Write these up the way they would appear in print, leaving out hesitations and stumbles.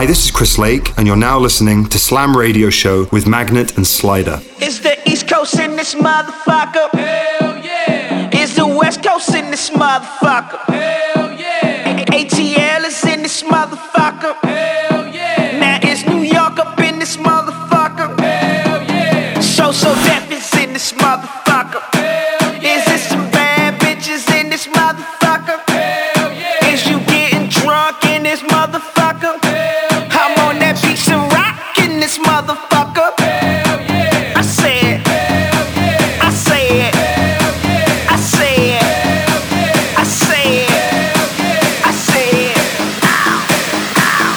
Hi, this is Chris Lake, and you're now listening to Slam Radio Show with Magnet and Slider. It's the East Coast in this motherfucker. Hell yeah. It's the West Coast in this motherfucker. Hell yeah. ATL is in this motherfucker. Hell yeah. Now it's New York up in this motherfucker. Hell yeah. So Def is in this motherfucker. Hell yeah. Is there some bad bitches in this motherfucker? Hell yeah. Is you getting drunk in this motherfucker? I'm on that beach and rock in this motherfucker. Hell yeah. I said, hell yeah. I said, hell yeah. I said, hell yeah. I said, hell yeah. I said, ow, ow,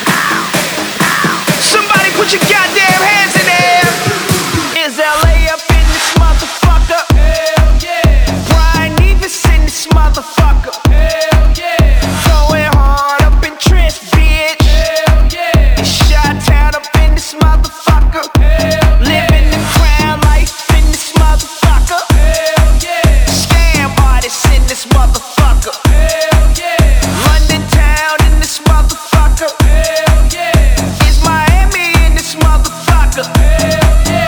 ow, ow. Somebody put your goddamn hands in the air. Is LA up in this motherfucker? Hell yeah. Brian Nevis in this motherfucker. Hell yeah. Going hard up in Trent, bitch. Hell yeah. Shot-town up in this motherfucker. Hell yeah. Living the crown life in this motherfucker. Hell yeah. Scam artists in this motherfucker. Hell yeah. London town in this motherfucker. Hell yeah. Is Miami in this motherfucker? Hell yeah.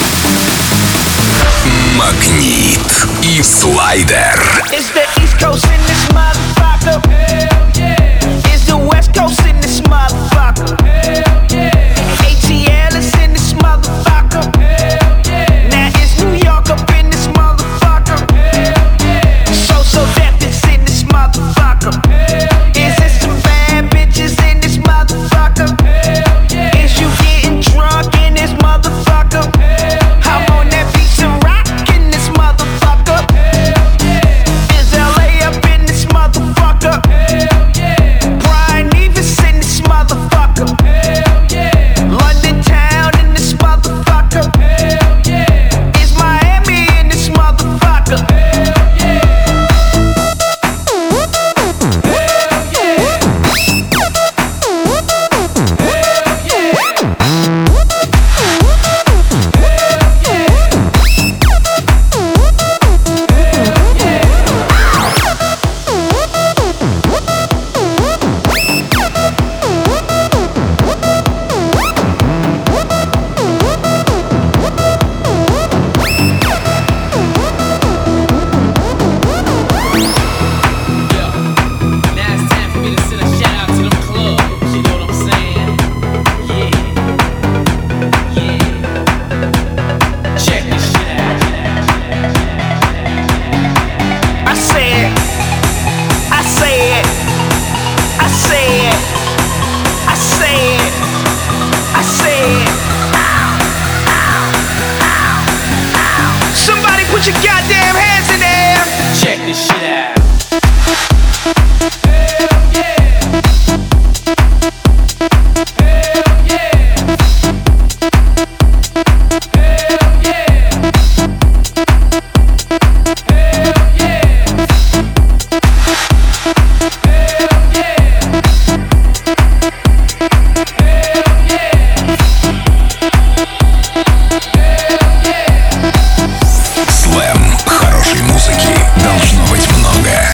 Магнит и Слайдер. It's the East Coast.